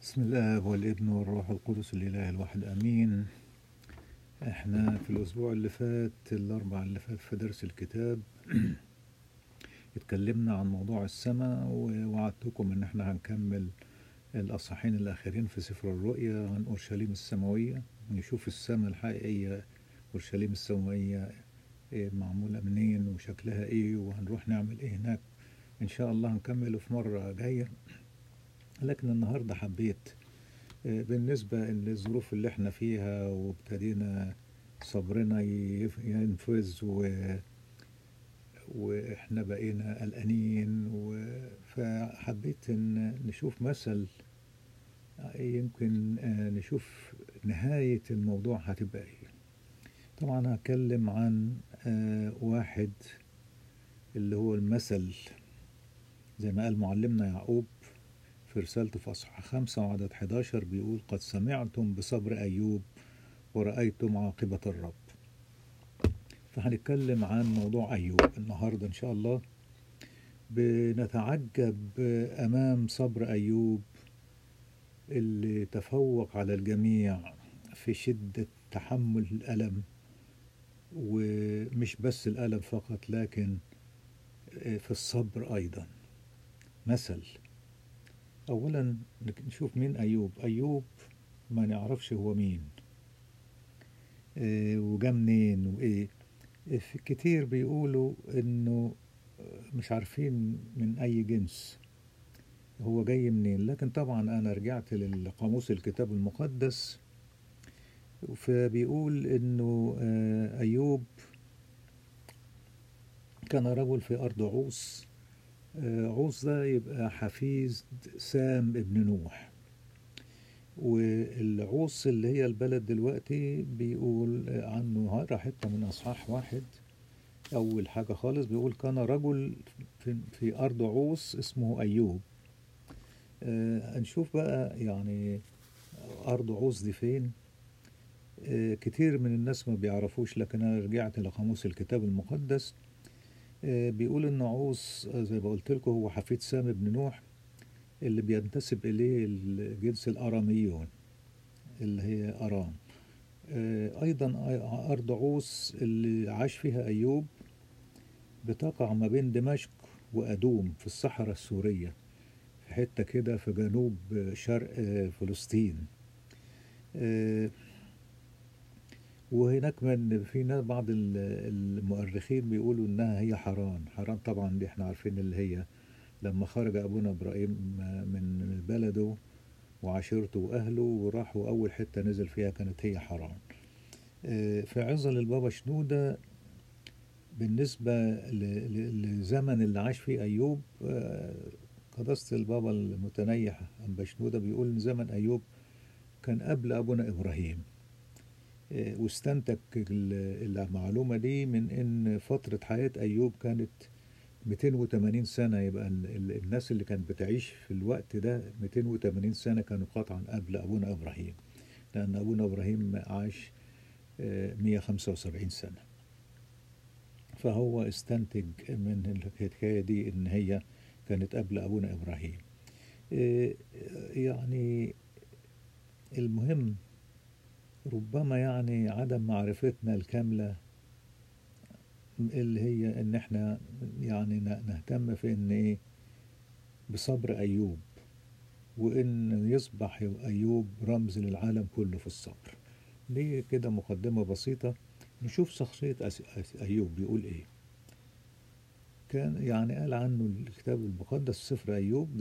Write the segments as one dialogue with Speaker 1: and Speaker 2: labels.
Speaker 1: بسم الله والابن والروح القدس الإله الواحد أمين. احنا في الأسبوع اللي فات الأربع اللي فات في درس الكتاب اتكلمنا عن موضوع السماء، ووعدتكم ان احنا هنكمل الأصحاحين الأخيرين في سفر الرؤيا عن أورشليم السماوية، نشوف السماء الحقيقية أورشليم السماوية معمولة منين وشكلها ايه، وهنروح نعمل ايه هناك. ان شاء الله هنكمله في مرة جاية، لكن النهاردة حبيت بالنسبة للظروف اللي احنا فيها وابتدينا صبرنا ينفذ واحنا بقينا قلقانين فحبيت ان نشوف مثل يمكن نشوف نهاية الموضوع هتبقى ايه. طبعا هتكلم عن واحد اللي هو المثل زي ما قال معلمنا يعقوب في رسالته في أصحاح 5 وعدد 11، بيقول: قد سمعتم بصبر أيوب ورأيتم عاقبة الرب. فهنتكلم عن موضوع أيوب النهاردة إن شاء الله. بنتعجب أمام صبر أيوب اللي تفوق على الجميع في شدة تحمل الألم، ومش بس الألم فقط لكن في الصبر أيضا. مثل أولا نشوف مين أيوب. أيوب ما نعرفش هو مين وجا منين وإيه. في كتير بيقولوا إنه مش عارفين من أي جنس هو جاي منين، لكن طبعا أنا رجعت للقاموس الكتاب المقدس، فبيقول إنه أيوب كان رجل في أرض عوص. عوص ده يبقى حفيد سام ابن نوح، والعوص اللي هي البلد دلوقتي بيقول عنه، هقرا حتة من أصحاح 1. أول حاجة خالص بيقول: كان رجل في أرض عوص اسمه أيوب. هنشوف بقى يعني أرض عوص دي فين. كتير من الناس ما بيعرفوش، لكن أنا رجعت لقاموس الكتاب المقدس. بيقول إن عوص زي ما قلت لكم هو حفيد سام ابن نوح، اللي بينتسب إليه الجنس الأراميون اللي هي أرام. أيضا أرض عوص اللي عاش فيها أيوب بتقع ما بين دمشق وأدوم في الصحراء السورية، في حتة كده في جنوب شرق فلسطين. وهناك من في بعض المؤرخين بيقولوا إنها هي حران. حران طبعا دي احنا عارفين اللي هي لما خرج أبونا إبراهيم من بلده وعشيرته وأهله وراحوا أول حتة نزل فيها كانت هي حران. في عظل البابا شنودة بالنسبة لزمن اللي عاش فيه أيوب، قداسة البابا المتنيح أنبا شنودة بيقول إن زمن أيوب كان قبل أبونا إبراهيم، واستنتج المعلومة دي من إن فترة حياة أيوب كانت 280 سنة. يبقى الناس اللي كانت بتعيش في الوقت ده 280 سنة كانوا قطعا قبل أبونا إبراهيم، لأن أبونا إبراهيم عاش 175 سنة. فهو استنتج من الحكاية دي إن هي كانت قبل أبونا إبراهيم. يعني المهم ربما يعني عدم معرفتنا الكاملة اللي هي إن إحنا يعني نهتم في إن إيه بصبر أيوب، وإن يصبح أيوب رمز للعالم كله في الصبر. دي كده مقدمة بسيطة. نشوف شخصية أيوب بيقول إيه. كان يعني قال عنه الكتاب المقدس سفر أيوب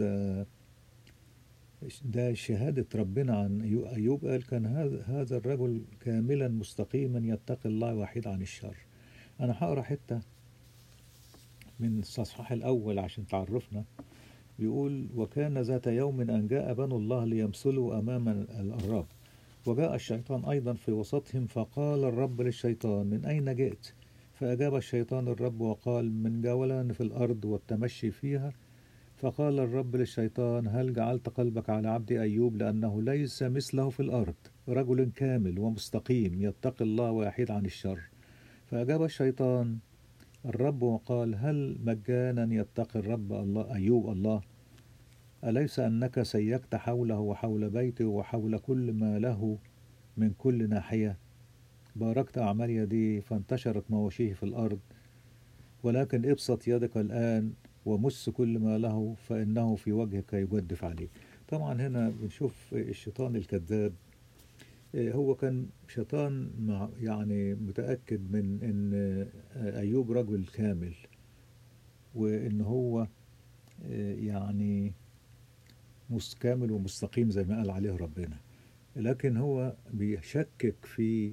Speaker 1: ده شهادة ربنا عن أيوب. قال: كان هذا الرجل كاملا مستقيما يتقي الله وحيد عن الشر. أنا هقرأ حتة من الصحاح الأول عشان تعرفنا. بيقول: وكان ذات يوم أن جاء بنو الله ليمثلوا أمام الرب، وجاء الشيطان أيضا في وسطهم، فقال الرب للشيطان: من أين جئت؟ فأجاب الشيطان الرب وقال: من جولان في الأرض والتمشي فيها. فقال الرب للشيطان: هل جعلت قلبك على عبدي أيوب؟ لأنه ليس مثله في الأرض رجل كامل ومستقيم يتقي الله ويحيد عن الشر. فأجاب الشيطان الرب وقال: هل مجانا يتقي الرب الله أيوب الله؟ أليس أنك سيكت حوله وحول بيته وحول كل ما له من كل ناحية؟ باركت أعمال يديه فانتشرت مواشيه في الأرض. ولكن ابسط يدك الآن ومس كل ما له فإنه في وجهك يجدف عليه. طبعا هنا بنشوف الشيطان الكذاب. هو كان شيطان يعني متأكد من أن أيوب رجل كامل، وأن هو يعني كامل ومستقيم زي ما قال عليه ربنا. لكن هو بيشكك في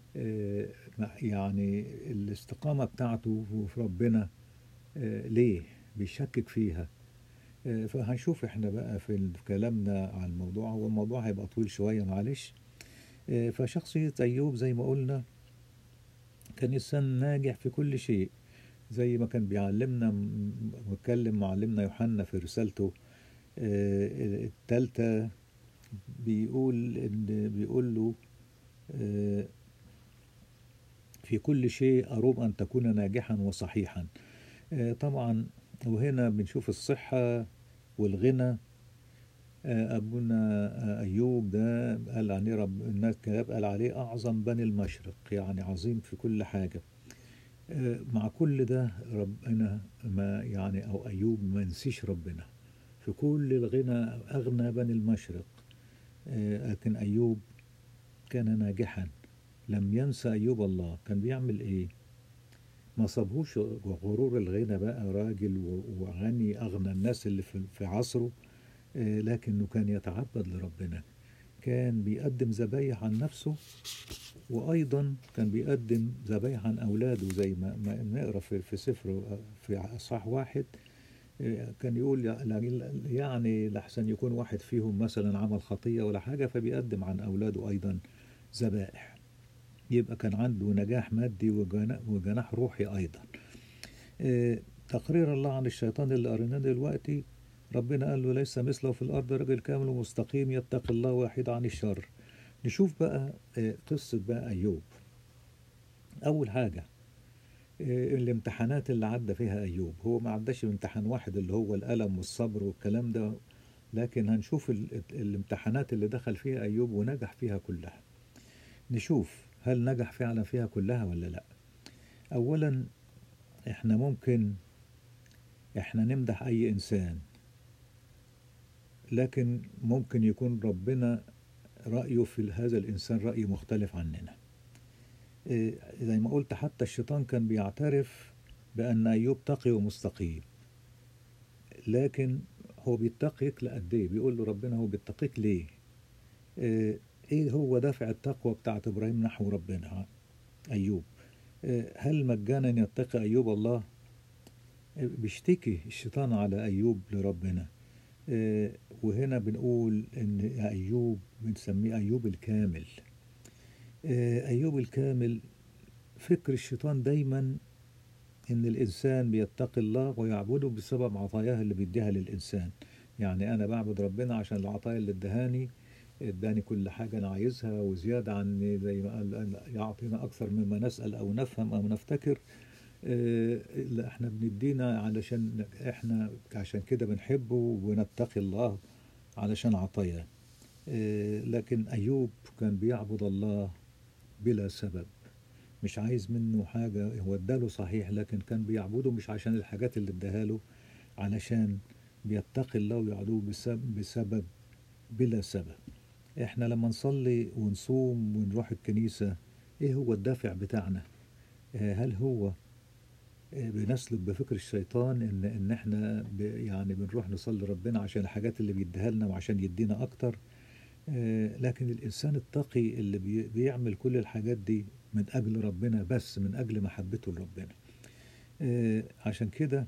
Speaker 1: يعني الاستقامة بتاعته في ربنا. ليه بيشكك فيها؟ فهنشوف احنا بقى في كلامنا عن الموضوع، هو الموضوع هيبقى طويل شوية معلش. فشخصية أيوب زي ما قلنا كان إنسان ناجح في كل شيء، زي ما كان بيعلمنا واتكلم معلمنا يوحنا في رسالته الثالثة. بيقول له في كل شيء أروم أن تكون ناجحا وصحيحا. طبعا وهنا بنشوف الصحة والغنى. أبونا أيوب ده قال عليه الناس قال عليه أعظم بني المشرق، يعني عظيم في كل حاجة. مع كل ده ربنا ما يعني أو أيوب ما نسيش ربنا في كل الغنى، أغنى بني المشرق. لكن أيوب كان ناجحا، لم ينسى أيوب الله. كان بيعمل إيه؟ ما صابهوش غرور الغنى، بقى راجل وغني أغنى الناس اللي في عصره. لكنه كان يتعبد لربنا، كان بيقدم ذبايح عن نفسه، وأيضا كان بيقدم ذبايح عن أولاده، زي ما نقرأ في سفر في أصحاح واحد. كان يقول يعني لحسن يكون واحد فيهم مثلا عمل خطية ولا حاجة، فبيقدم عن أولاده أيضا ذبائح. يبقى كان عنده نجاح مادي وجناح روحي أيضا. تقرير الله عن الشيطان اللي قريناه دلوقتي، ربنا قال له ليس مثله في الأرض رجل كامل ومستقيم يتقي الله واحد عن الشر. نشوف بقى قصة بقى أيوب. أول حاجة الامتحانات اللي عدى فيها أيوب. هو ما عداش امتحان واحد اللي هو الألم والصبر والكلام ده، لكن هنشوف الامتحانات اللي دخل فيها أيوب ونجح فيها كلها. نشوف هل نجح فعلا فيها كلها ولا لا. أولا ممكن احنا نمدح أي إنسان، لكن ممكن يكون ربنا رأيه في هذا الإنسان رأي مختلف عننا. زي ما قلت حتى الشيطان كان بيعترف بأن أيوب تقي ومستقيم، لكن هو بيتقيك لقد إيه؟ بيقول له ربنا هو بيتقيك ليه؟ إيه هو دافع التقوى بتاعت إبراهيم نحو ربنا أيوب؟ هل مجانا يتقي أيوب الله؟ بيشتكي الشيطان على أيوب لربنا. وهنا بنقول إن أيوب بنسميه أيوب الكامل. أيوب الكامل، فكر الشيطان دايما إن الإنسان بيتقي الله ويعبده بسبب عطاياه اللي بيديها للإنسان. يعني أنا بعبد ربنا عشان العطايا اللي اداني كل حاجة أنا عايزها وزيادة عني، زي ما قال يعطينا أكثر مما نسأل أو نفهم أو نفتكر. لا، احنا بندينا علشان احنا عشان كده بنحبه ونتقي الله علشان عطاياه. لكن أيوب كان بيعبد الله بلا سبب، مش عايز منه حاجة. هو اداله صحيح، لكن كان بيعبده مش عشان الحاجات اللي اداها علشان بيتقي الله ويعبده بسبب بلا سبب. احنا لما نصلي ونصوم ونروح الكنيسة، ايه هو الدافع بتاعنا؟ هل هو بنسلك بفكر الشيطان ان احنا يعني بنروح نصلي ربنا عشان الحاجات اللي بيديها لنا وعشان يدينا اكتر؟ لكن الانسان التقي اللي بيعمل كل الحاجات دي من اجل ربنا، بس من اجل محبته لربنا. عشان كده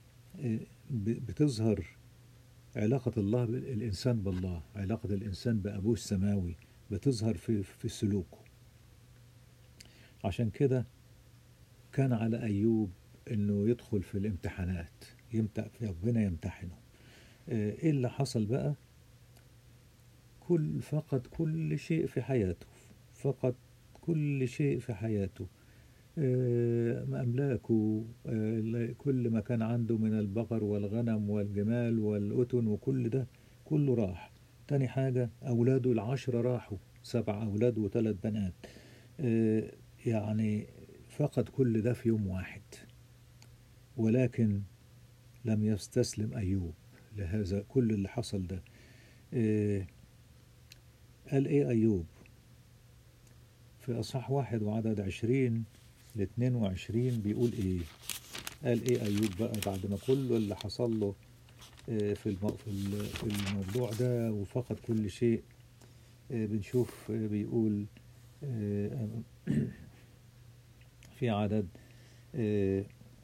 Speaker 1: بتظهر علاقة الله الإنسان بالله، علاقة الإنسان بأبوه السماوي بتظهر في سلوكه. عشان كده كان على أيوب إنه يدخل في الامتحانات، ربنا يمتحنه. إيه اللي حصل بقى؟ فقد كل شيء في حياته، فقد كل شيء في حياته. أملاكه، كل ما كان عنده من البقر والغنم والجمال والأتن وكل ده كله راح. تاني حاجة أولاده العشرة راحوا، 7 أولاد و3 بنات. يعني فقد كل ده في يوم واحد. ولكن لم يستسلم أيوب لهذا كل اللي حصل ده. آه، قال إيه أيوب في أصحاح 1 وعدد 20 ل 22 بيقول إيه؟ قال إيه أيوب بقى بعد ما كل اللي حصل له في الموضوع ده وفقد كل شيء. بنشوف بيقول آه، في عدد آه،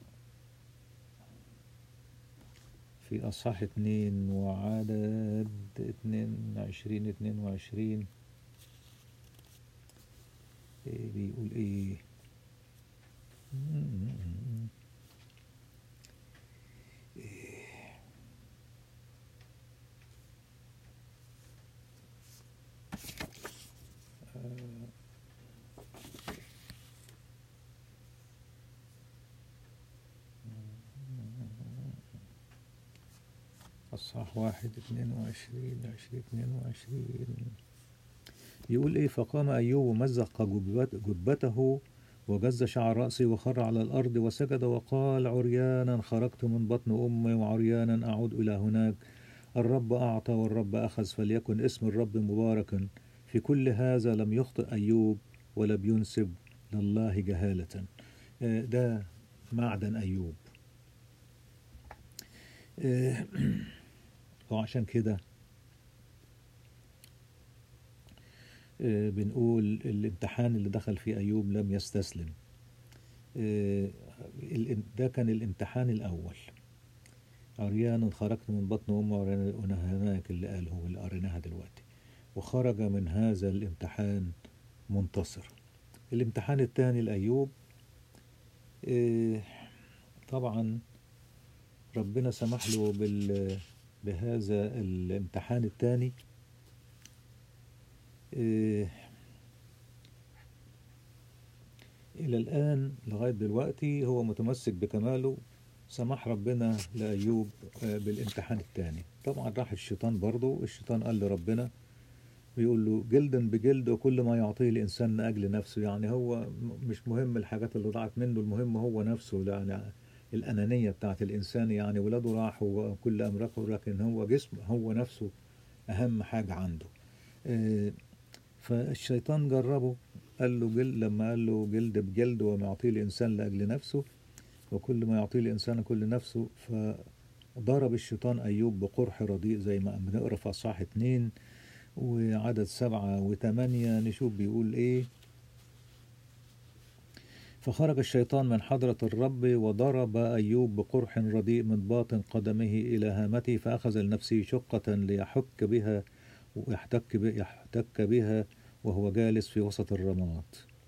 Speaker 1: في أصحاح 2 وعدد 22 بيقول إيه؟ أصحاح 1 22 يقول إيه؟ فقام أيوب ومزق جبته وجز شعر رأسي وخر على الأرض وسجد وقال عريانا خرجت من بطن أمي وعريانا أعود إلى هناك. الرب أعطى والرب أخذ، فليكن اسم الرب مباركا. في كل هذا لم يخطئ أيوب ولم ينسب لله جهالة. ده معدن أيوب. وعشان كده بنقول الامتحان اللي دخل فيه أيوب لم يستسلم. ده كان الامتحان الأول. عريانا خرجت من بطن أمي وعريانا هناك اللي قاله واللي قريناها دلوقتي، وخرج من هذا الامتحان منتصر. الامتحان الثاني لأيوب طبعا ربنا سمح له بهذا الامتحان الثاني. إلى الآن لغاية دلوقتي هو متمسك بكماله. سمح ربنا لأيوب بالامتحان الثاني. طبعا راح الشيطان برضه. الشيطان قال لربنا، بيقول له جلدا بجلد وكل ما يعطيه الإنسان من أجل نفسه. يعني هو مش مهم الحاجات اللي ضاعت منه، المهم هو نفسه. يعني الأنانية بتاعت الإنسان، يعني ولاده راحوا وكل أملاكه، لكن هو جسم، هو نفسه أهم حاجة عنده. فالشيطان جربه، قال له لما قال له جلد بجلد وما يعطيه الإنسان لأجل نفسه وكل ما يعطيه الإنسان كل نفسه، فضرب الشيطان أيوب بقرح رديء زي ما بنقرأ في أصحاح 2 وعدد 7 و8. نشوف بيقول إيه. فخرج الشيطان من حضرة الرب وضرب أيوب بقرح رديء من باطن قدمه إلى هامته، فأخذ لنفسه شقة ليحك بها يحتك بها وهو جالس في وسط الرماد.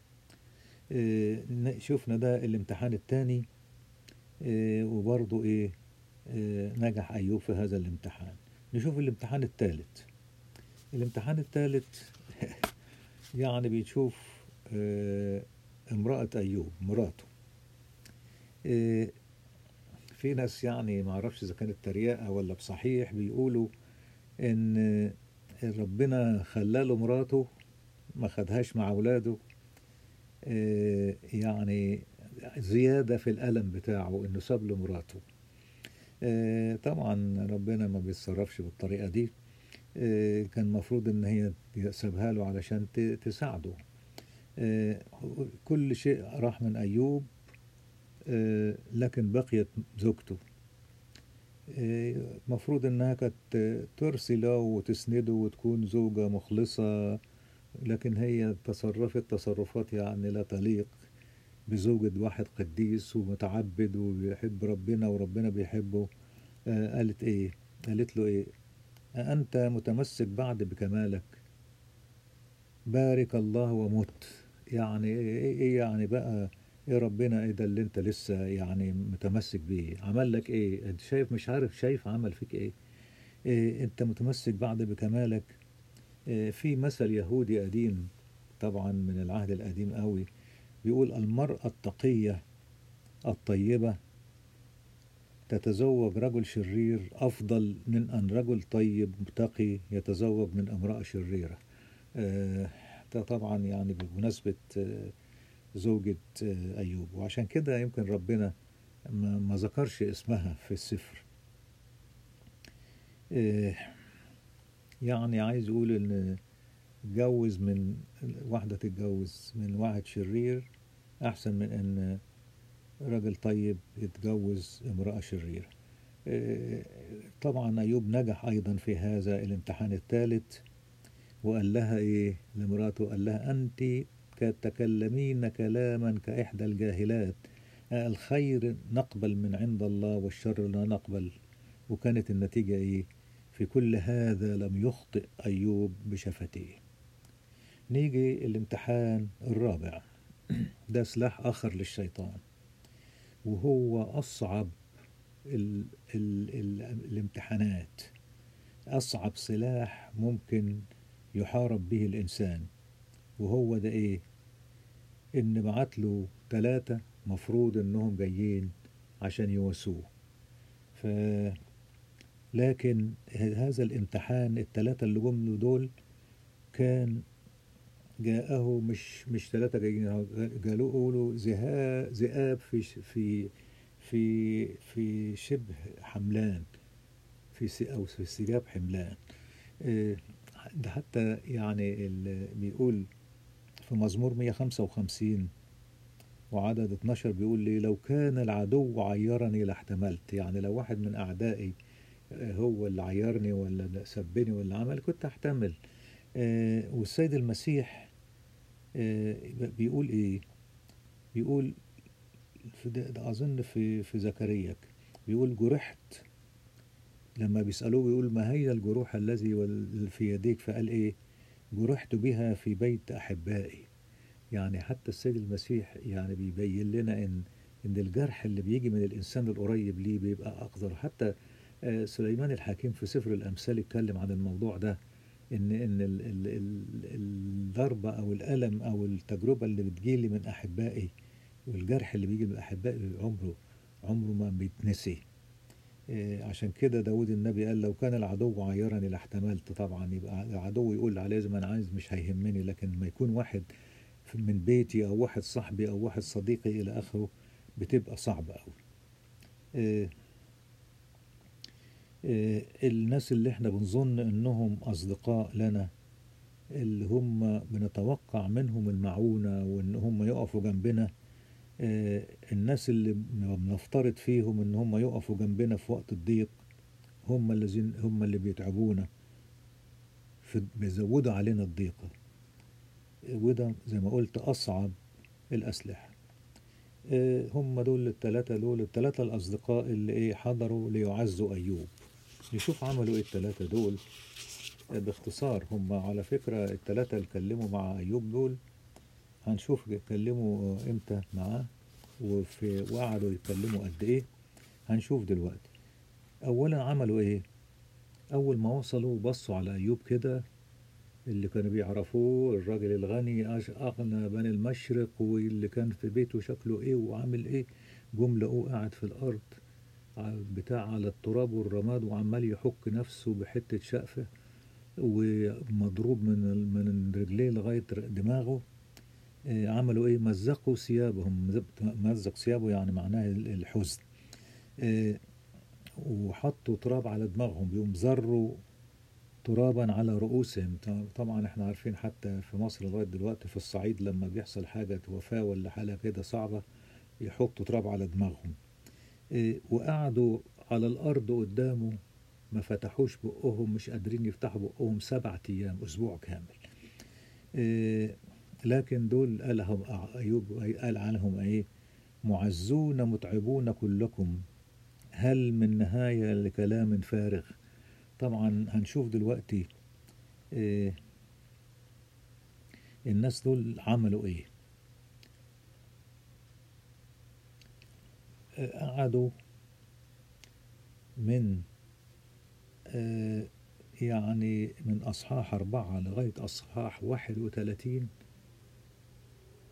Speaker 1: شفنا ده الامتحان الثاني. وبرضه نجح أيوب في هذا الامتحان. نشوف الامتحان الثالث. الامتحان الثالث يعني بيشوف امرأة أيوب، مراته. في ناس يعني ما اعرفش إذا كانت تريقة ولا بصحيح بيقولوا إن ربنا خلاله مراته ما خدهاش مع أولاده، يعني زيادة في الألم بتاعه إنه ساب له مراته. طبعا ربنا ما بيتصرفش بالطريقة دي. كان المفروض إن هي سابها له علشان تساعده. كل شيء راح من أيوب، لكن بقيت زوجته. مفروض إنها كانت ترسله وتسنده وتكون زوجة مخلصة، لكن هي تصرفت تصرفات يعني لا تليق بزوجة واحد قديس ومتعبد وبيحب ربنا وربنا بيحبه. قالت إيه؟ قالت له إيه؟ أنت متمسك بعد بكمالك؟ بارك الله ومت. يعني إيه يعني بقى؟ إيه ربنا إيه ده اللي أنت لسه يعني متمسك بيه؟ عمل لك إيه؟ أنت شايف، مش عارف، شايف عمل فيك إيه؟ أنت متمسك بعد بكمالك؟ في مثل يهودي قديم طبعا من العهد القديم قوي، بيقول المرأة التقية الطيبة تتزوج رجل شرير أفضل من أن رجل طيب تقي يتزوج من امرأة شريرة. ده طبعا يعني بمناسبة زوجة أيوب، وعشان كده يمكن ربنا ما ذكرش اسمها في السفر. يعني عايز يقول إن اتجوز من واحدة، تتجوز من واحد شرير أحسن من أن راجل طيب يتجوز امرأة شريرة. طبعا أيوب نجح أيضا في هذا الامتحان الثالث، وقال لها إيه لمراته؟ قال لها: أنت تتكلمين كلاما كإحدى الجاهلات، الخير نقبل من عند الله والشر لا نقبل. وكانت النتيجة إيه؟ في كل هذا لم يخطئ أيوب بشفتيه. نيجي الامتحان الرابع. ده سلاح آخر للشيطان، وهو أصعب الامتحانات، أصعب سلاح ممكن يحارب به الإنسان. وهو ده إيه؟ إن بعت له 3 مفروض إنهم جايين عشان يواسوه. لكن هذا الامتحان ال3 اللي جم له دول كان جاءه مش 3 جايين، جاءوا له ذئاب في شبه حملان، أو في سجاب حملان. ده حتى يعني بيقول في مزمور 155 وعدد 12 بيقول لي: لو كان العدو عيرني لاحتملت. يعني لو واحد من أعدائي هو اللي عيرني ولا سبني ولا عمل كنت أحتمل. والسيد المسيح بيقول إيه؟ بيقول ده أظن في زكريا بيقول: جرحت. لما بيسألوه بيقول: ما هي الجروح الذي في يديك؟ فقال إيه؟ جرحت بها في بيت أحبائي. يعني حتى السيد المسيح يعني بيبين لنا إن الجرح اللي بيجي من الإنسان القريب ليه بيبقى أقدر. حتى سليمان الحكيم في سفر الأمثال اتكلم عن الموضوع ده، إن الضربة أو الألم أو التجربة اللي بتجيلي من أحبائي والجرح اللي بيجي من أحبائي عمره ما بيتنسي. عشان كده داود النبي قال: لو كان العدو عيرني لاحتملت. طبعا يبقى العدو يقول عليه زي ما أنا عايز، مش هيهمني. لكن ما يكون واحد من بيتي أو واحد صاحبي أو واحد صديقي إلى آخره بتبقى صعبة أوي. الناس اللي احنا بنظن انهم اصدقاء لنا، اللي هم بنتوقع منهم المعونة وان هم يقفوا جنبنا، الناس اللي بنفترض فيهم ان هم يقفوا جنبنا في وقت الضيق، هم اللي بيتعبونا، بيزودوا علينا الضيقة. وده زي ما قلت أصعب الأسلحة. هم دول الثلاثة الأصدقاء اللي إيه حضروا ليعزوا أيوب. نشوف عملوا إيه ال3 دول باختصار. هم على فكرة ال3 اللي اتكلموا مع أيوب دول هنشوف اتكلموا إمتى معاه وقعدوا يتكلموا قد إيه. هنشوف دلوقتي. أولا عملوا إيه؟ أول ما وصلوا بصوا على أيوب كده، اللي كانوا بيعرفوه الراجل الغني أغنى بني المشرق، واللي كان في بيته شكله إيه وعامل إيه. جم لقوه قاعد في الأرض على التراب والرماد، وعمال يحك نفسه بحتة شقفة، ومضروب من رجليه لغاية دماغه. عملوا إيه؟ مزقوا ثيابهم. مزق ثيابه يعني معناه الحزن. وحطوا تراب على دماغهم، بيقوم زروا ترابا على رؤوسهم. طبعا احنا عارفين حتى في مصر لغاية دلوقتي في الصعيد لما بيحصل حاجة وفاة ولا حالة كده صعبة يحطوا تراب على دماغهم. وقعدوا على الأرض قدامه، ما فتحوش بقهم، مش قادرين يفتحوا بقهم 7 أيام، أسبوع كامل. لكن دول قالهم أيوب قال عنهم إيه؟ معزون متعبون كلكم، هل من نهاية لكلام فارغ. طبعا هنشوف دلوقتي الناس دول عملوا ايه. قعدوا من يعني من أصحاح 4 لغاية أصحاح 31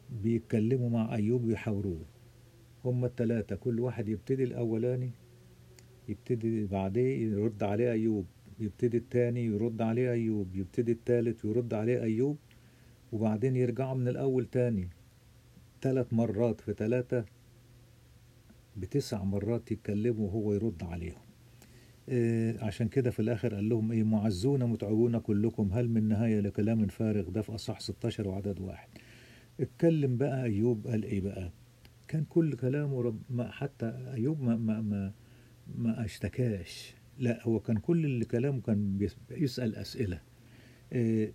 Speaker 1: بيتكلموا مع أيوب ويحاوروه. هما ال3 كل واحد يبتدي الأولاني يبتدي بعديه يرد عليه أيوب، يبتدي التاني يرد عليه أيوب، يبتدي التالت يرد عليه أيوب، وبعدين يرجعوا من الأول تاني. 3 مرات في 3 ب9 مرات يتكلموا وهو يرد عليهم. عشان كده في الآخر قال لهم إيه: معزون متعبون كلكم، هل من نهاية لكلام فارغ؟ ده في أصح 16 وعدد 1. اتكلم بقى أيوب، قال إيه بقى؟ كان كل كلامه ما حتى أيوب ما اشتكاش، لا هو كان كل اللي كلامه كان بيسأل أسئلة. آه،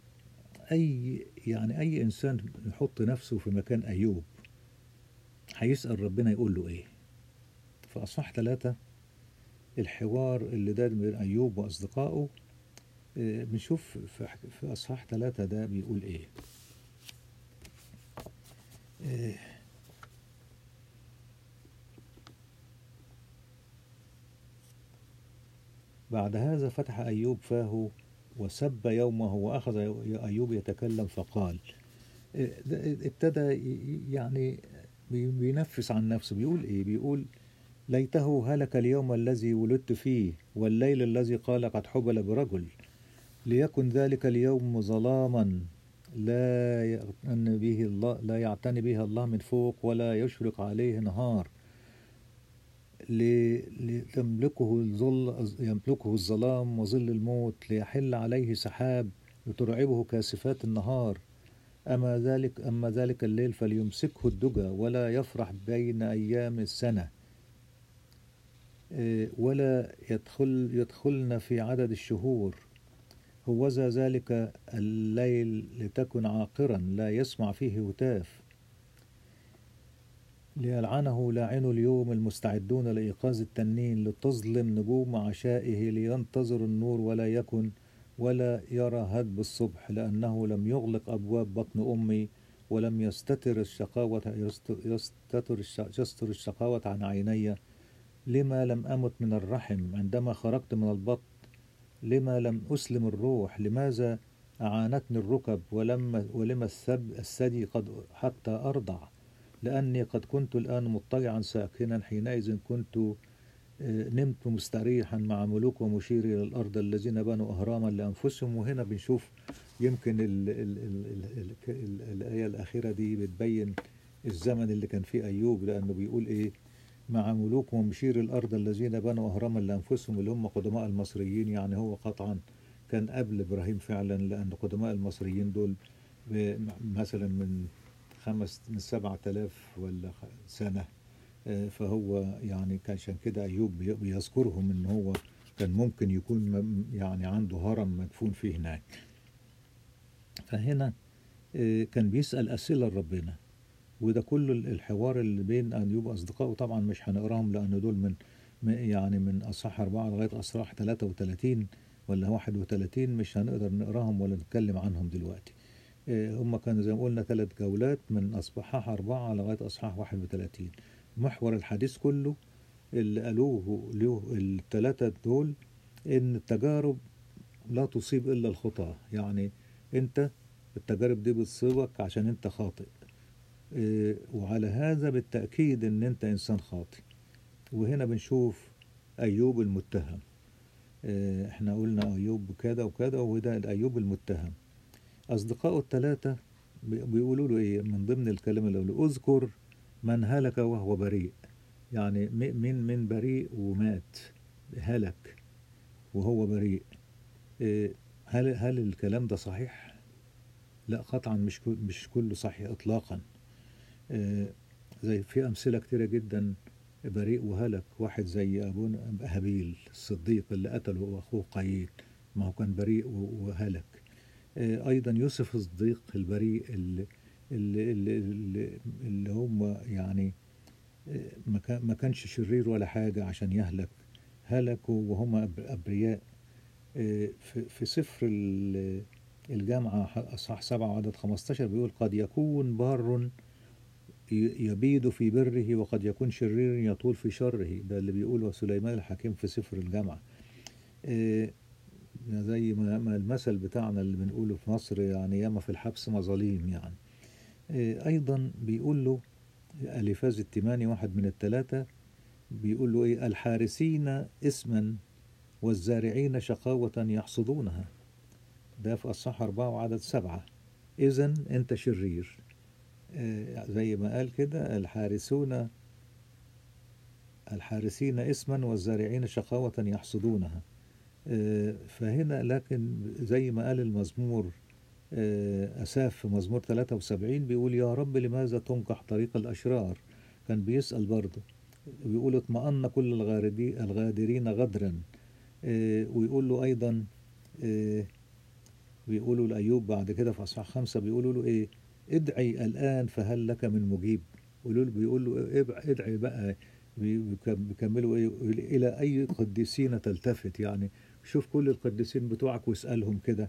Speaker 1: أي إنسان يحط نفسه في مكان أيوب هيسأل ربنا يقول له إيه؟ في أصح 3 الحوار اللي دار بين أيوب وأصدقائه. بنشوف في أصحاح 3 ده بيقول إيه. آه، بعد هذا فتح أيوب فاه وسب يومه، وأخذ أيوب يتكلم فقال. ابتدى يعني بينفس عن نفسه، بيقول إيه؟ بيقول: ليته هلك اليوم الذي ولدت فيه، والليل الذي قال قد حبل برجل، ليكن ذلك اليوم ظلاما لا يعتني به الله من فوق، ولا يشرق عليه نهار، يملكه الظلام وظل الموت، ليحل عليه سحاب لترعبه كاسفات النهار. أما ذلك الليل فليمسكه الدجى، ولا يفرح بين أيام السنة، ولا يدخلن في عدد الشهور. هوذا ذلك الليل لتكن عاقرا، لا يسمع فيه هتاف، ليلعنه لاعن اليوم المستعدون لإيقاظ التنين، لتظلم نجوم عشائه، لينتظر النور ولا يرى هدب الصبح، لأنه لم يغلق أبواب بطن أمي، ولم يستر الشقاوة عن عيني. لما لم أمت من الرحم عندما خرجت من البطن؟ لما لم أسلم الروح؟ لماذا أعانتني الركب؟ ولما الثدي قد حتى أرضع؟ لأني قد كنت الآن مضطجعا ساكنا، حينئذ كنت نمت مستريحا مع ملوك ومشيري إلى الأرض الذين بنوا أهراما لأنفسهم. وهنا بنشوف يمكن الآية الأخيرة دي بتبين الزمن اللي كان فيه أيوب، لأنه بيقول إيه: مع ملوك ومشير الأرض الذين بنوا أهراما لأنفسهم، اللي هم قدماء المصريين. يعني هو قطعا كان قبل إبراهيم فعلا، لأن قدماء المصريين دول مثلا من 7000 ولا سنة. فهو يعني كان عشان كده أيوب بيذكرهم إن هو كان ممكن يكون يعني عنده هرم مدفون فيه هناك. فهنا كان بيسأل أسئلة لربنا، وده كل الحوار اللي بين أيوب وأصدقائه. طبعا مش هنقراهم لأن دول يعني من أصحاح 4 لغاية أصحاح 33 ولا 31، مش هنقدر نقراهم ولا نتكلم عنهم دلوقتي. هم كانوا زي ما قلنا 3 جولات من أصحاح 4 لغاية أصحاح 31. محور الحديث كله اللي قالوه له ال3 دول إن التجارب لا تصيب إلا الخطاة. يعني أنت التجارب دي بتصيبك عشان أنت خاطئ، وعلى هذا بالتأكيد إن أنت إنسان خاطئ. وهنا بنشوف أيوب المتهم. إحنا قلنا أيوب كذا وكذا، وده أيوب المتهم. أصدقائه ال3 بيقولوا له إيه من ضمن الكلام اللي قالوا: اذكر من هلك وهو بريء. يعني من بريء ومات، هلك وهو بريء. هل الكلام ده صحيح؟ لا قطعا مش كله صحيح إطلاقا. زي في أمثلة كتيرة جدا بريء وهلك. واحد زي أبونا هابيل الصديق اللي قتله أخوه قايين، ما هو كان بريء وهلك. أيضا يوسف الصديق البريء اللي هم يعني ما كانش شرير ولا حاجة عشان يهلك، هلكوا وهم أبرياء. في سفر الجامعة أصحاح 7 عدد 15 بيقول: قد يكون بار يبيد في بره، وقد يكون شرير يطول في شره. ده اللي بيقوله سليمان الحكيم في سفر الجامعة. زي ما المثل بتاعنا اللي بنقوله في مصر، يعني ياما في الحبس مظاليم يعني. أيضا بيقول له أليفاز التيماني واحد من ال3: بيقول له إيه؟ الحارسين اسما والزارعين شقاوة يحصدونها. ده في أصحاح 4 وعدد 7. إذن أنت شرير. زي ما قال كده، الحارسين اسما والزارعين شقاوة يحصدونها. فهنا لكن زي ما قال المزمور أساف في مزمور 73 بيقول: يا رب لماذا تنقح طريق الأشرار؟ كان بيسأل برضه، بيقول: اطمأن كل الغادرين غدرا. ويقول له أيضا، بيقولوا لأيوب بعد كده في أصحاح 5، بيقولوا له إيه؟ ادعي الآن فهل لك من مجيب. بيقول له ادعي بقى. بيكملوا إيه؟ إلى أي قديسين تلتفت؟ يعني شوف كل القديسين بتوعك واسألهم كده،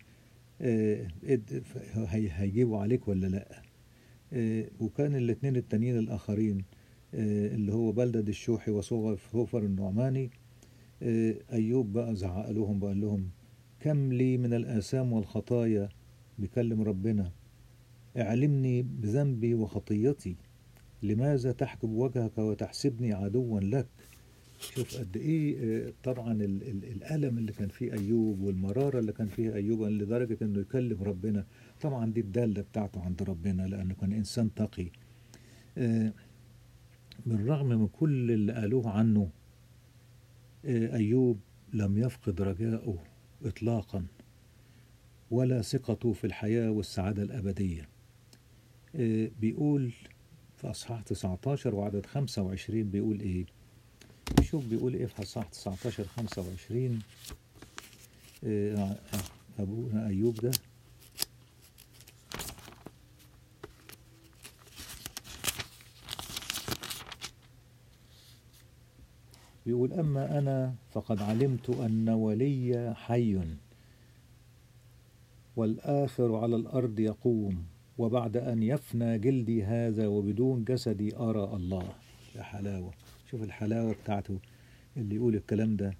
Speaker 1: هيجيبوا عليك ولا لا؟ وكان الاثنين التانيين الآخرين، اللي هو بلدد الشوحي وصوفر النعماني، أيوب بقى زعق لهم، بقى لهم: كم لي من الآثام والخطايا، بيكلم ربنا، اعلمني بذنبي وخطيتي، لماذا تحجب وجهك وتحسبني عدوا لك؟ شوف قد ايه طبعا الألم اللي كان فيه أيوب والمرارة اللي كان فيها أيوب لدرجة انه يكلم ربنا. طبعا دي الدالة بتاعته عند ربنا لأنه كان إنسان تقي. بالرغم من كل اللي قالوه عنه، أيوب لم يفقد رجاءه إطلاقا ولا ثقته في الحياة والسعادة الأبدية. بيقول في أصحاح 19 وعدد 25 بيقول إيه؟ شوف بيقول إيه في أصحاح 19 25. أبونا أيوب ده بيقول: أما أنا فقد علمت أن ولي حي والآخر على الأرض يقوم، وبعد أن يفنى جلدي هذا وبدون جسدي أرى الله. يا حلاوة! شوف الحلاوة بتاعته اللي يقول الكلام ده.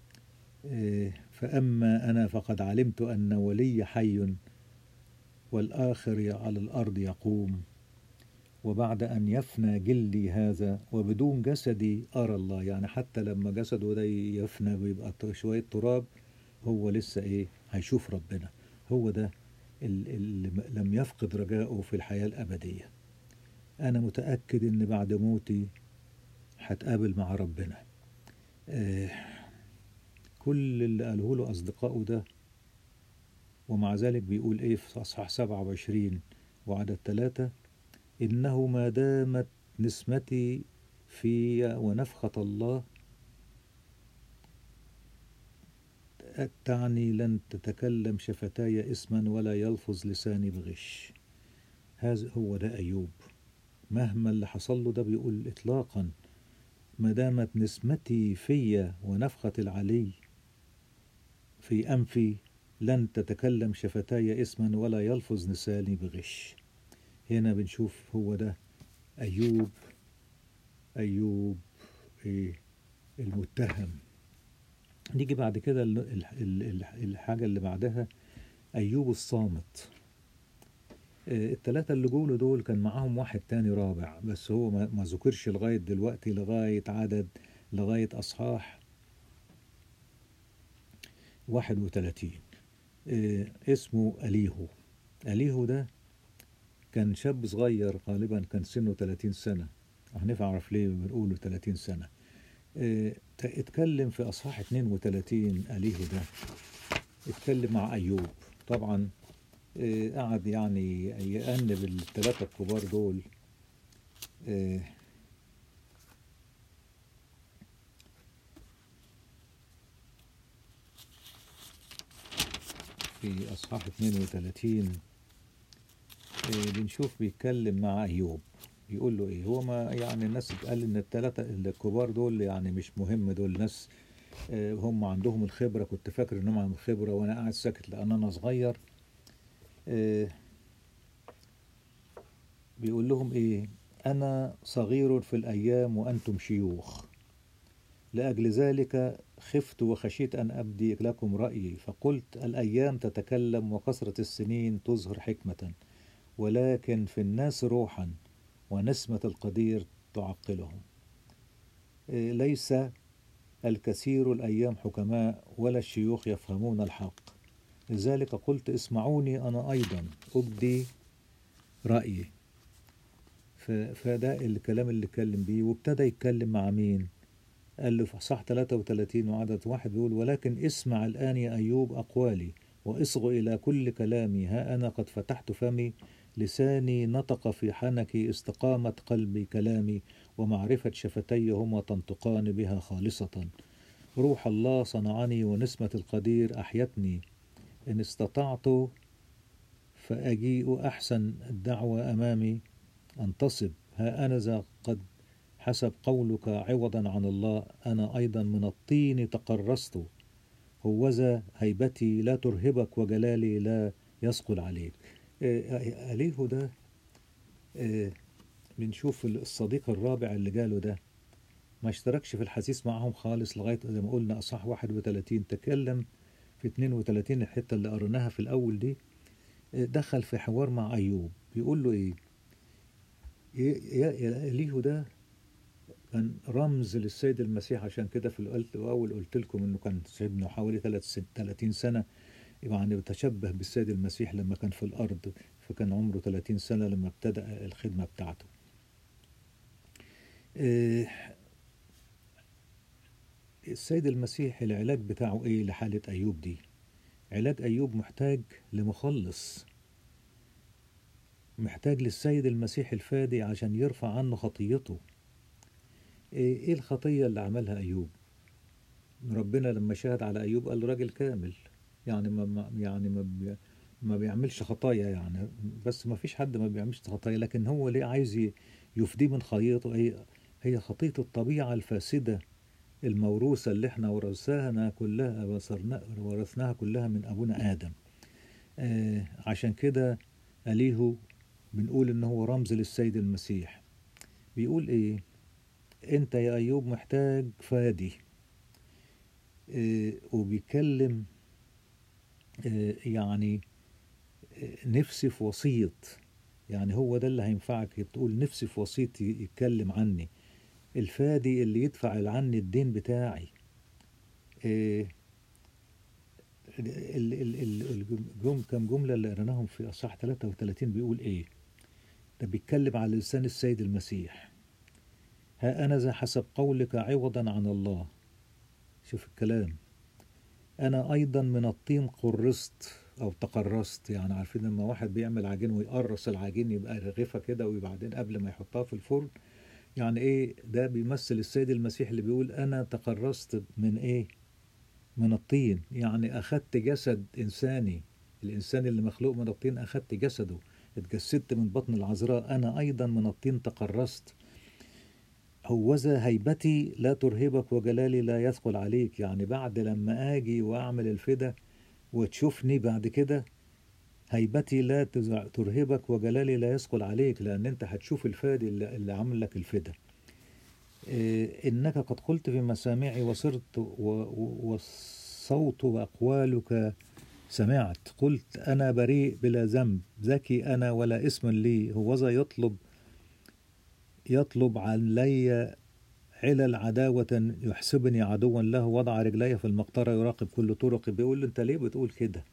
Speaker 1: فأما أنا فقد علمت أن ولي حي والآخر على الأرض يقوم، وبعد أن يفنى جلدي هذا وبدون جسدي أرى الله. يعني حتى لما جسده ده يفنى ويبقى شوية تراب، هو لسه إيه؟ هيشوف ربنا. هو ده اللي لم يفقد رجاءه في الحياة الأبدية. أنا متأكد إن بعد موتي هتقابل مع ربنا. كل اللي قاله له أصدقائه ده، ومع ذلك بيقول إيه في أصحاح 27 وعدد 3: إنه ما دامت نسمتي في ونفخة الله تعني لن تتكلم شفتاي اسما ولا يلفظ لساني بغش. هذا هو ده أيوب، مهما اللي حصل له ده بيقول إطلاقا: ما دامت نسمتي في ونفخة العلي في أنفي لن تتكلم شفتاي اسما ولا يلفظ لساني بغش. هنا بنشوف هو ده أيوب. أيوب إيه؟ المتهم. نيجي بعد كده الحاجة اللي بعدها، أيوب الصامت. الثلاثة اللي جوله دول كان معاهم واحد تاني رابع، بس هو ما ذكرش لغاية دلوقتي، لغاية أصحاح 31. اسمه أليهو. أليهو ده كان شاب صغير، غالبا كان سنه 30 سنة. هنعرف ليه بنقوله 30 سنة. اتكلم في أصحاح 32. أليهو ده اتكلم مع أيوب. طبعا قعد يعني يأنب الثلاثة الكبار دول. في أصحاح 32 بنشوف بيتكلم مع أيوب، يقول له إيه. هو ما يعني الناس قال إن الثلاثة الكبار دول يعني مش مهم، دول ناس هم عندهم الخبرة. كنت فاكر إنهم عندهم الخبرة وأنا قاعد ساكت لأن أنا صغير. بيقول لهم إيه: أنا صغير في الأيام وأنتم شيوخ، لأجل ذلك خفت وخشيت أن أبدي لكم رأيي، فقلت الأيام تتكلم وكثرة السنين تظهر حكمة، ولكن في الناس روحا ونسمة القدير تعقلهم. ليس الكثير الأيام حكماء ولا الشيوخ يفهمون الحق، لذلك قلت اسمعوني أنا أيضا أبدي رأيي. فده الكلام اللي اتكلم بيه، وابتدى يتكلم مع مين؟ قال له في صح 33 وعدد 1 بيقول: ولكن اسمع الآن يا أيوب أقوالي واصغ إلى كل كلامي، ها أنا قد فتحت فمي، لساني نطق في حنكي، استقامت قلبي كلامي، ومعرفة شفتي هما تنطقان بها خالصة. روح الله صنعني ونسمة القدير أحيتني، إن استطعت فأجيء أحسن الدعوة أمامي أنتصب، ها أنا ذا قد حسب قولك عوضا عن الله، أنا أيضا من الطين تقرست، هوذا هيبتي لا ترهبك وجلالي لا يثقل عليك. أليه ده بنشوف الصديق الرابع اللي جاله ده ما اشتركش في الحديث معهم خالص لغاية زي ما قلنا أصح 31 تكلم في 32 الحتة اللي قرناها في الأول دي. دخل في حوار مع أيوب بيقول له إيه؟ يا إليه ده كان رمز للسيد المسيح، عشان كده في الأول قلت لكم إنه كان سيدنا حوالي 30 سنة، يعني تشبه بالسيد المسيح لما كان في الأرض، فكان عمره 30 سنة لما ابتدأ الخدمة بتاعته. السيد المسيح العلاج بتاعه إيه لحالة أيوب دي؟ علاج أيوب محتاج لمخلص، محتاج للسيد المسيح الفادي عشان يرفع عنه خطيته. إيه الخطية اللي عملها أيوب؟ ربنا لما شهد على أيوب قال راجل كامل، يعني ما بيعملش خطايا يعني، بس ما فيش حد ما بيعملش خطايا، لكن هو ليه عايز يفديه من خطيته؟ هي خطية الطبيعة الفاسدة الموروثة اللي احنا ورثناها كلها من أبونا آدم. عشان كده أليه بنقول إن هو رمز للسيد المسيح. بيقول إيه؟ أنت يا أيوب محتاج فادي. وبيكلم يعني نفسي في وسيط، يعني هو ده اللي هينفعك تقول نفسي في وسيط يتكلم عني، الفادي اللي يدفع عني الدين بتاعي. كم جملة اللي قرناهم في أصحاح 33 بيقول إيه؟ ده بيتكلم على لسان السيد المسيح: ها أنا ذا حسب قولك عوضا عن الله. شوف الكلام، أنا أيضا من الطين قرصت أو تقرصت، يعني عارفين لما واحد بيعمل عجين ويقرص العجين يبقى رغيفة كده، وبعدين قبل ما يحطها في الفرن، يعني إيه ده؟ بيمثل السيد المسيح اللي بيقول أنا تقرصت من إيه؟ من الطين، يعني أخدت جسد إنساني، الإنسان اللي مخلوق من الطين أخدت جسده، اتجسدت من بطن العذراء، أنا أيضا من الطين تقرصت، هوذا هيبتي لا ترهبك وجلالي لا يثقل عليك. يعني بعد لما آجي وأعمل الفدا وتشوفني بعد كده، هيبتي لا ترهبك وجلالي لا يثقل عليك، لأن أنت هتشوف الفادي اللي عامل لك الفدا. إنك قد قلت في مسامعي وصرت والصوت وأقوالك سمعت، قلت أنا بريء بلا ذنب، ذكي أنا ولا اسم لي، هوذا يطلب علي علل عداوة، يحسبني عدوا له، وضع رجلي في المقطرة يراقب كل طرقي. بيقول له أنت ليه بتقول كده؟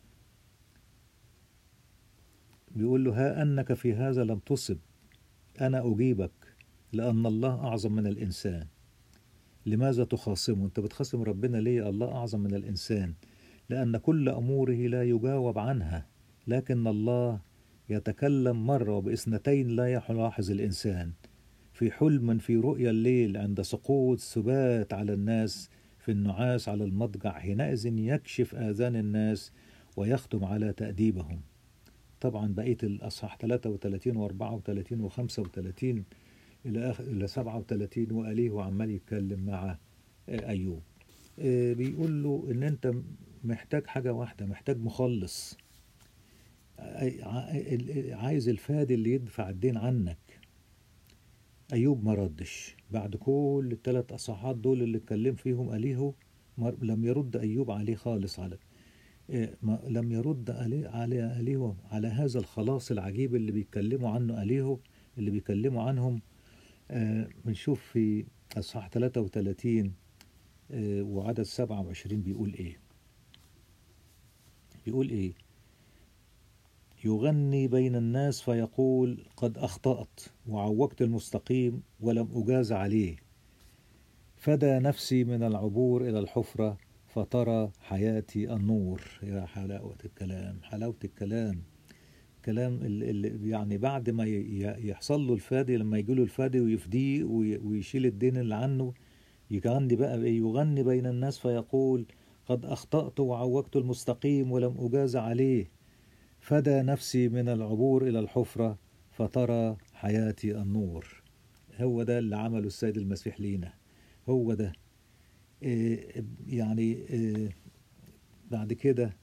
Speaker 1: بيقول له ها أنك في هذا لم تصب، أنا أجيبك، لأن الله أعظم من الإنسان. لماذا تخاصمه؟ أنت بتخاصم ربنا ليه؟ الله أعظم من الإنسان، لأن كل أموره لا يجاوب عنها، لكن الله يتكلم مرة وبإثنتين لا يلاحظ الإنسان، في حلم في رؤيا الليل، عند سقوط سبات على الناس، في النعاس على المضجع، حينئذ يكشف آذان الناس ويختم على تأديبهم. طبعا بقية الأصحاح 33 و34 و35 إلى 37 وأليه وعمال يتكلم مع أيوب. بيقول له إن أنت محتاج حاجة واحدة، محتاج مخلص، عايز الفادي اللي يدفع الدين عنك. أيوب ما ردش بعد كل ال3 أصحاحات دول اللي اتكلم فيهم أليه، لم يرد أيوب عليه خالص، لم يرد أليه على هذا الخلاص العجيب اللي بيتكلموا عنه أليه، اللي بيكلموا عنهم. بنشوف في أصحاح 33 وعدد 27 بيقول إيه؟ بيقول إيه؟ يغني بين الناس فيقول قد أخطأت وعوجت المستقيم ولم أجاز عليه، فدى نفسي من العبور إلى الحفرة فترى حياتي النور. يا حلاوة الكلام، حلاوة الكلام. كلام اللي يعني بعد ما يحصل له الفادي، لما يجي له الفادي ويفديه ويشيل الدين اللي عنه، يغني بقى إيه؟ يغني بين الناس فيقول قد أخطأت وعوجت المستقيم ولم أجاز عليه، فدى نفسي من العبور إلى الحفرة فترى حياتي النور. هو ده اللي عمله السيد المسيح لينا، هو ده. يعني بعد كده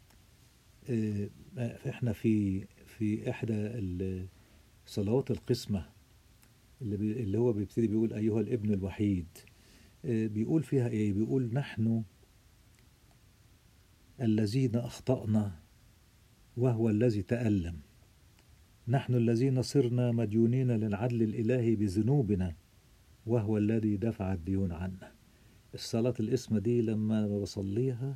Speaker 1: احنا في احدى صلوات القسمة اللي هو بيبتدي بيقول ايها الابن الوحيد، بيقول فيها ايه؟ بيقول نحن الذين اخطأنا وهو الذي تألم، نحن الذين صرنا مديونين للعدل الإلهي بذنوبنا وهو الذي دفع الديون عنا. الصلاة القسمة دي لما بصليها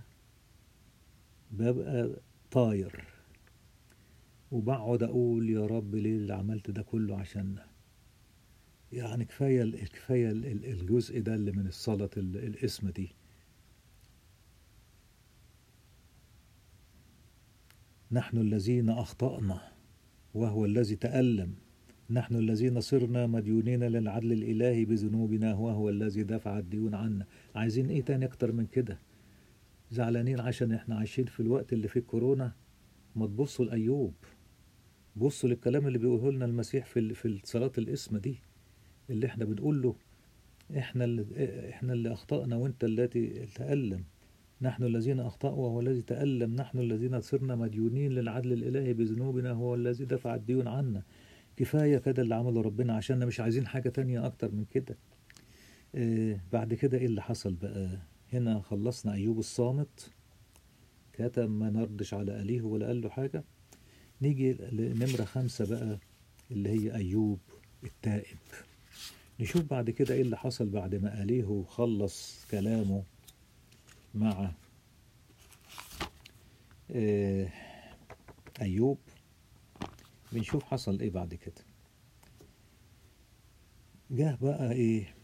Speaker 1: ببقى طاير، وبقعد أقول يا رب ليه اللي عملت ده كله عشاننا. يعني كفاية الجزء ده اللي من الصلاة القسمة دي. نحن الذين أخطأنا وهو الذي تألم، نحن الذين صرنا مديونين للعدل الإلهي بذنوبنا وهو الذي دفع الديون عنا. عايزين إيه تاني أكتر من كده؟ زعلانين عشان إحنا عايشين في الوقت اللي فيه كورونا؟ ما تبصوا لأيوب، بصوا للكلام اللي بيقوله لنا المسيح في صلاة القسمة دي، اللي إحنا بنقول له إحنا اللي أخطأنا وإنت التي تألم، نحن الذين أخطأوا وهو الذي تألم، نحن الذين صرنا مديونين للعدل الإلهي بذنوبنا هو الذي دفع الديون عنا. كفاية كده اللي عمله ربنا عشاننا، مش عايزين حاجة تانية أكتر من كده. بعد كده إيه اللي حصل بقى؟ هنا خلصنا أيوب الصامت، كتم ما نردش على أليه ولا قال له حاجة. نيجي لنمرة 5 بقى، اللي هي أيوب التائب. نشوف بعد كده إيه اللي حصل بعد ما أليه خلص كلامه مع أيوب. بنشوف حصل إيه بعد كده. جه بقى إيه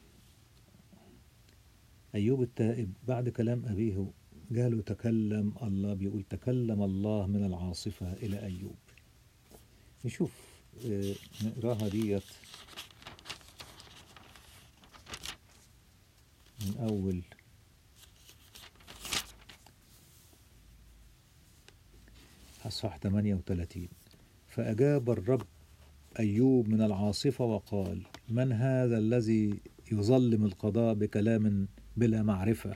Speaker 1: أيوب التائب بعد كلام أبيه، قالوا تكلم الله، بيقول تكلم الله من العاصفة إلى أيوب. نشوف نقراها ديت من أول أصحاح 38. فأجاب الرب أيوب من العاصفة وقال من هذا الذي يظلم القضاء بكلام بلا معرفة؟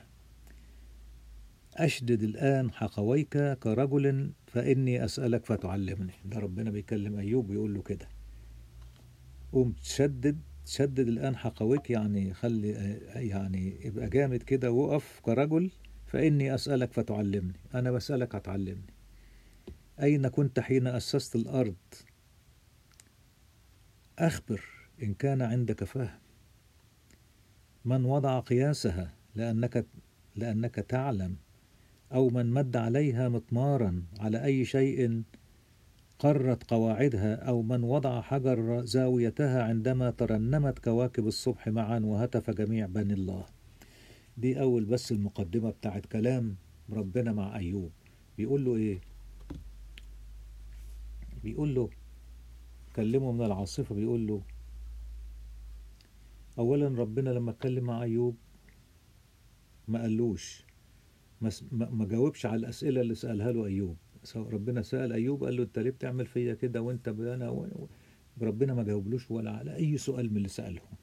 Speaker 1: أشدد الآن حقويك كرجل فإني أسألك فتعلمني. ده ربنا بيكلم أيوب بيقول له كده، قوم شدد الآن حقويك، يعني خلي يعني ابقى جامد كده وقف كرجل، فإني أسألك فتعلمني، أنا بسألك هتعلمني. أين كنت حين أسست الأرض؟ أخبر إن كان عندك فهم. من وضع قياسها لأنك تعلم، أو من مد عليها مطمارا على أي شيء قرت قواعدها، أو من وضع حجر زاويتها عندما ترنمت كواكب الصبح معا وهتف جميع بني الله. دي أول بس المقدمة بتاعت كلام ربنا مع أيوب. بيقول له إيه؟ بيقول له كلمه من العاصفة. بيقول له أولا ربنا لما اتكلم مع أيوب ما قالوش، ما جاوبش على الأسئلة اللي سألها له أيوب. ربنا سأل أيوب قال له أنت ليه بتعمل فيا كده وأنت أنا ربنا ما جاوبلوش ولا على أي سؤال من اللي سألهم.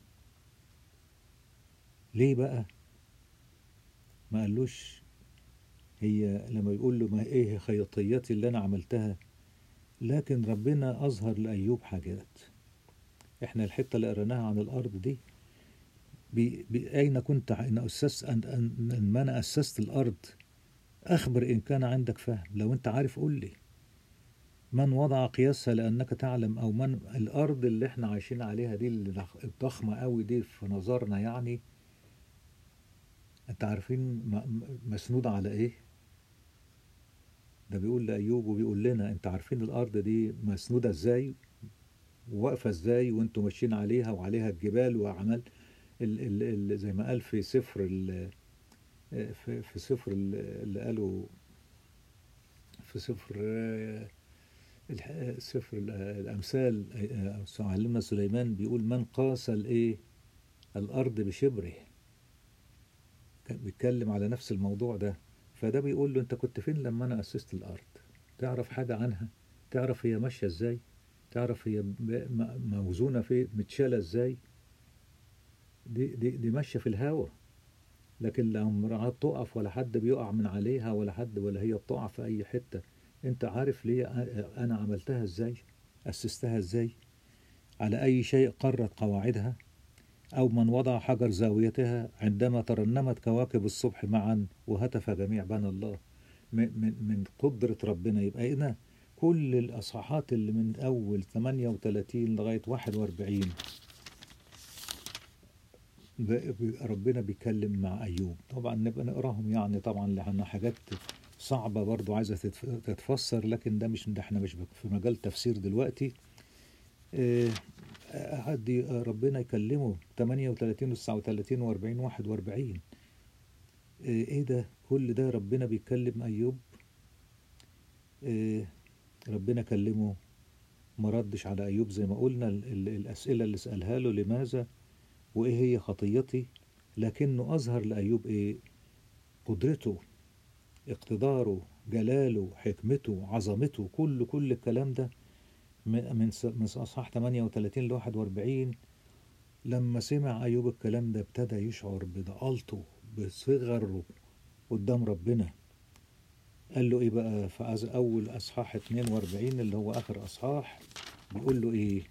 Speaker 1: ليه بقى؟ ما قالوش هي لما يقول له ما إيه خيطياتي اللي أنا عملتها، لكن ربنا أظهر لأيوب حاجات. إحنا الحتة اللي قريناها عن الأرض دي أين كنت حين أسست أن أنا أسست الأرض؟ أخبر إن كان عندك فهم، لو أنت عارف قول لي. من وضع قياسها لأنك تعلم، أو من الأرض اللي احنا عايشين عليها دي اللي الضخمة قوي دي في نظرنا يعني، انت عارفين مسنودة على ايه؟ ده بيقول لأيوب وبيقول لنا انت عارفين الأرض دي مسنودة ازاي وواقفة ازاي وانتوا ماشيين عليها، وعليها الجبال وعمل زي ما قال في سفر في سفر اللي قالوا في سفر سفر الأمثال، علمنا سليمان بيقول من قاس الايه الأرض بشبره. كان بيتكلم على نفس الموضوع ده. فده بيقول له انت كنت فين لما انا أسست الأرض؟ تعرف حاجة عنها؟ تعرف هي ماشية ازاي؟ تعرف هي موزونة في متشالة ازاي؟ دي ماشية في الهوا، لكن لا امرأة بتقف ولا حد بيقع من عليها ولا حد، ولا هي بتقع في أي حتة. أنت عارف ليه أنا عملتها إزاي؟ أسستها إزاي؟ على أي شيء قرت قواعدها؟ أو من وضع حجر زاويتها عندما ترنمت كواكب الصبح معا وهتف جميع بني الله. من قدرة ربنا. يبقى هنا كل الأصحاحات اللي من أول 38 لغاية 41 ربنا بيكلم مع أيوب. طبعا نبقى نقراهم يعني، طبعا لأن حاجات صعبة برضو عايزة تتفسر، لكن ده احنا مش في مجال تفسير دلوقتي. هدي ربنا يكلمه 38 و39 و40 41. ايه ده كل ده ربنا بيكلم أيوب. ربنا كلمه ما ردش على أيوب زي ما قلنا الأسئلة اللي سألها له لماذا وإيه هي خطيتي، لكنه أظهر لأيوب إيه؟ قدرته، اقتداره، جلاله، حكمته، عظمته، كل الكلام ده من أصحاح 38 ل 41. لما سمع أيوب الكلام ده ابتدى يشعر بضالته بصغره قدام ربنا. قال له إيه بقى في أول أصحاح 42 اللي هو آخر أصحاح؟ بيقول له إيه؟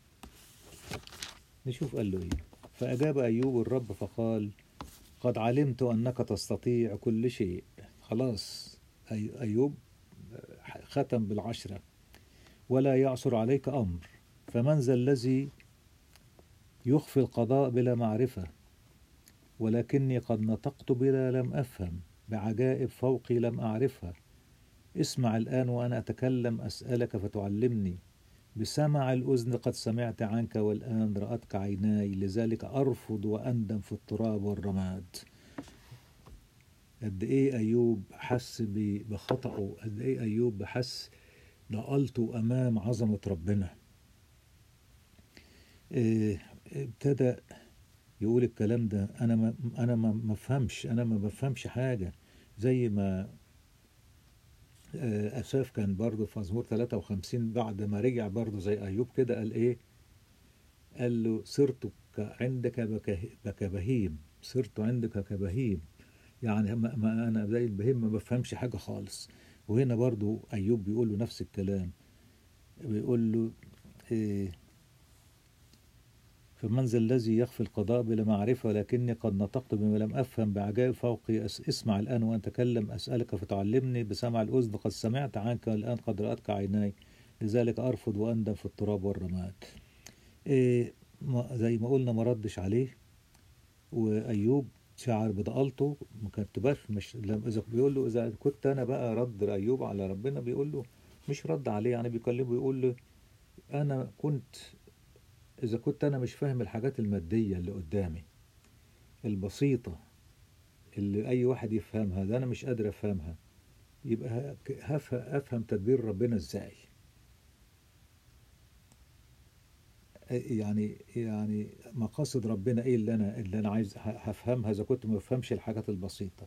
Speaker 1: نشوف قال له إيه. فأجاب أيوب الرب فقال قد علمت أنك تستطيع كل شيء. خلاص أيوب ختم بالعشرة. ولا يعثر عليك أمر، فمن ذا الذي يخفي القضاء بلا معرفة؟ ولكني قد نطقت بلا لم أفهم، بعجائب فوقي لم أعرفها. اسمع الآن وأنا أتكلم، أسألك فتعلمني. بسمع الأذن قد سمعت عنك، والآن رأتك عيناي، لذلك أرفض وأندم في التراب والرماد. قد إيه أيوب حس بخطأه، قد إيه أيوب حس ضالته أمام عظمة ربنا. ابتدى يقول الكلام ده. أنا ما بفهمش، أنا ما بفهمش حاجة. زي ما أساف كان برضه في مزمور 53 بعد ما رجع برضه زي أيوب كده قال إيه؟ قال له صرت عندك كبهيم، صرت عندك كبهيم. يعني ما أنا زي البهيم ما بفهمش حاجة خالص. وهنا برضه أيوب بيقول له نفس الكلام. بيقول له إيه؟ فمن ذا الذي يخفي القضاء بلا معرفة؟ ولكني قد نطقت بما لم أفهم، بعجائب فوقي. اسمع الآن وأن أتكلم، أسألك فتعلمني. بسمع الأذن قد سمعت عنك، والآن قد رأتك عيناي، لذلك أرفض وأندم في التراب والرماد. إيه زي ما قلنا ما ردش عليه. وأيوب شعر بضالته، ما كتبش مش إذا بيقول له إذا كنت أنا بقى رد أيوب على ربنا، بيقول له مش رد عليه يعني، بيكلمه بيقول له أنا كنت إذا كنت أنا مش فاهم الحاجات المادية اللي قدامي البسيطة اللي أي واحد يفهمها، ده أنا مش قادر أفهمها، يبقى أفهم تدبير ربنا إزاي؟ يعني مقاصد ربنا إيه اللي أنا عايز هفهمها إذا كنت ما بفهمش الحاجات البسيطة.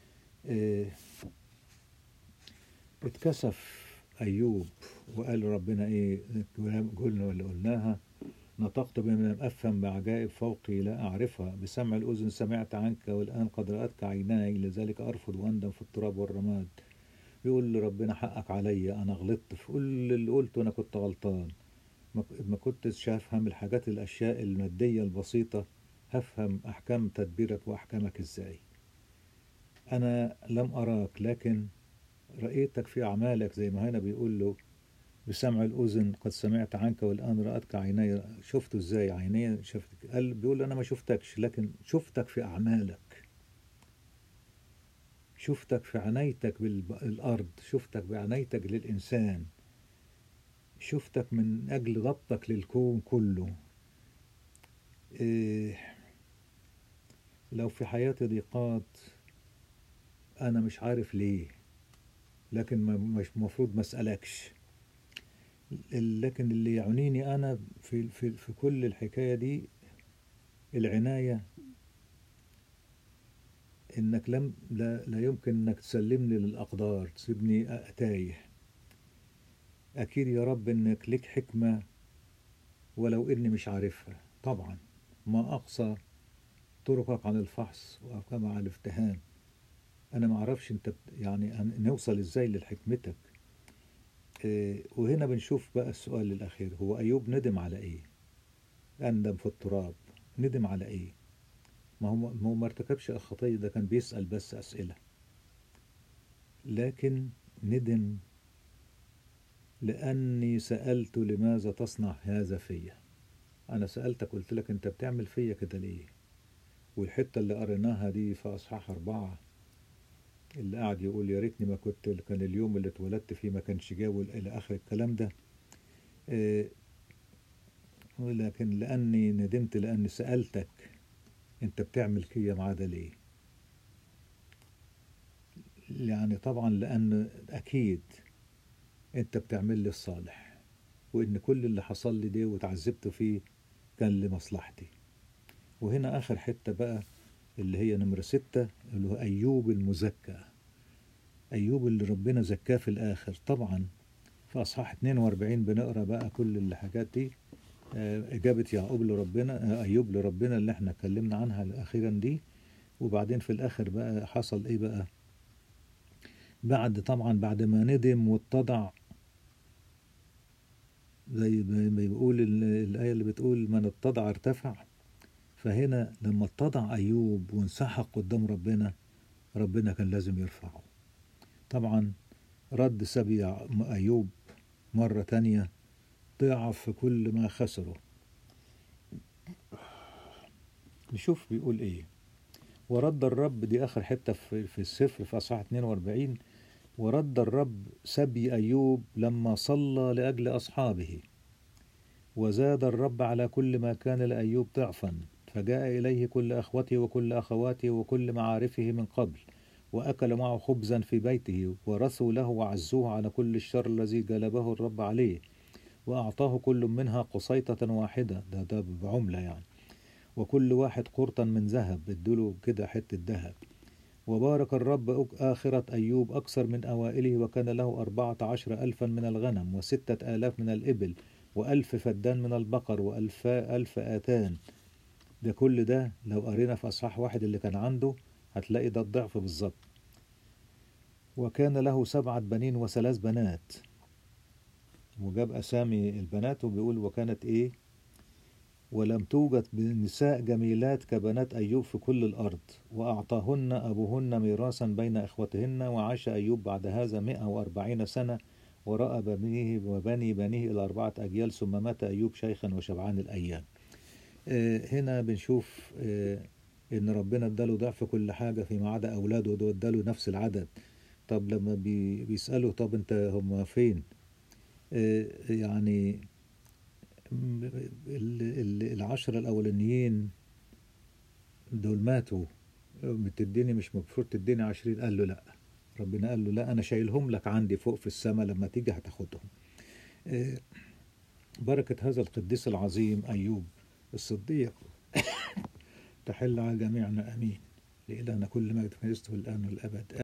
Speaker 1: اتكسف أيوب وقال ربنا إيه؟ قلنا واللي قلناها. نطقت بما لم أفهم، بعجائب فوقي لا أعرفها. بسمع الأذن سمعت عنك، والآن قد رأتك عيناي، لذلك أرفض وأندم في التراب والرماد. بيقول لربنا حقك عليا، أنا غلطت في كل اللي قلته، أنا كنت غلطان. ما كنتش هفهم الحاجات الأشياء المادية البسيطة، هفهم أحكام تدبيرك وأحكامك إزاي؟ أنا لم أراك لكن رأيتك في أعمالك، زي ما هنا بيقول له بسمع الأذن قد سمعت عنك والآن رأتك عيني. شفته إزاي عيني شفتك؟ قال بيقول أنا ما شفتكش لكن شفتك في أعمالك، شفتك في عنايتك بالأرض، شفتك بعنايتك للإنسان، شفتك من أجل ضبطك للكون كله. إيه، لو في حياتي ضيقات أنا مش عارف ليه، لكن مش مفروض ما أسألكش. لكن اللي يعنيني أنا في كل الحكاية دي العناية، إنك لا يمكن إنك تسلمني للأقدار تسيبني تايه. أكيد يا رب إنك لك حكمة ولو إني مش عارفها طبعا. ما أقصى طرقك عن الفحص وكما عن الافتهام. أنا ما أعرفش أنت يعني نوصل إزاي لحكمتك. وهنا بنشوف بقى السؤال الأخير، هو أيوب ندم على إيه؟ أندم في التراب، ندم على إيه؟ ما هو ما ارتكبش الخطية، ده كان بيسأل بس أسئلة، لكن ندم لأني سألت لماذا تصنع هذا فيا. أنا سألتك قلت لك أنت بتعمل فيا كده ليه؟ والحتة اللي قريناها دي في أصحاح 4 اللي قاعد يقول يا ريتني ما كنت، كان اليوم اللي اتولدت فيه ما كانش جاول إلى آخر الكلام ده. لكن لأني ندمت لأني سألتك أنت بتعمل كده معاه ده ليه؟ يعني طبعا لأن أكيد أنت بتعمل لي الصالح، وإن كل اللي حصل لي ده وتعذبت فيه كان لمصلحتي. وهنا آخر حتة بقى اللي هي نمرة 6 اللي هو أيوب المزكى. أيوب اللي ربنا زكاه في الآخر طبعا. في أصحاح 42 بنقرأ بقى كل الحاجات دي، إجابة يعقوب لربنا، أيوب لربنا اللي احنا اتكلمنا عنها أخيرا دي. وبعدين في الآخر بقى حصل إيه بقى بعد، طبعا بعد ما ندم واتضع، زي ما بيقول الآية اللي بتقول من اتضع ارتفع. فهنا لما اتضع أيوب وانسحق قدام ربنا، ربنا كان لازم يرفعه. طبعا رد سبي أيوب مرة تانية ضعف في كل ما خسره. نشوف بيقول ايه. ورد الرب، دي آخر حتة في السفر في أصحاح 42. ورد الرب سبي أيوب لما صلى لأجل أصحابه، وزاد الرب على كل ما كان لأيوب ضعفا، فجاء إليه كل أخوته وكل أخواته وكل معارفه من قبل، وأكل معه خبزا في بيته، ورثوا له وعزوه على كل الشر الذي جلبه الرب عليه، وأعطاه كل منها قصيطة واحدة، ده بعملة يعني، وكل واحد قرطا من ذهب، ادوله كده حتة ذهب. وبارك الرب آخرة أيوب أكثر من أوائله، وكان له 14,000 من الغنم، و6,000 من الإبل، و1,000 فدان من البقر، و1,000 آتان. ده كل ده لو قرينا في أصحاح 1 اللي كان عنده هتلاقي ده الضعف بالظبط. وكان له 7 بنين و3 بنات، وجاب أسامي البنات وبيقول وكانت إيه. ولم توجد نساء جميلات كبنات أيوب في كل الأرض، وأعطاهن أبوهن ميراثا بين إخوتهن. وعاش أيوب بعد هذا 140 سنة، ورأى بنيه وبني بنيه إلى 4 أجيال، ثم مات أيوب شيخا وشبعان الأيام. هنا بنشوف إن ربنا اداله ضعف كل حاجة فيما عدا أولاده، وده اداله نفس العدد. طب لما بيسألوا طب أنت هم فين؟ يعني العشرة الأولانيين دول ماتوا، بتديني مش المفروض تديني 20؟ قال له لا. ربنا قال له لا، أنا شايلهم لك عندي فوق في السماء، لما تيجي هتاخدهم. بركة هذا القديس العظيم أيوب الصديق تحل على جميعنا، أمين. لإلهنا كل مجد في الآن والأبد.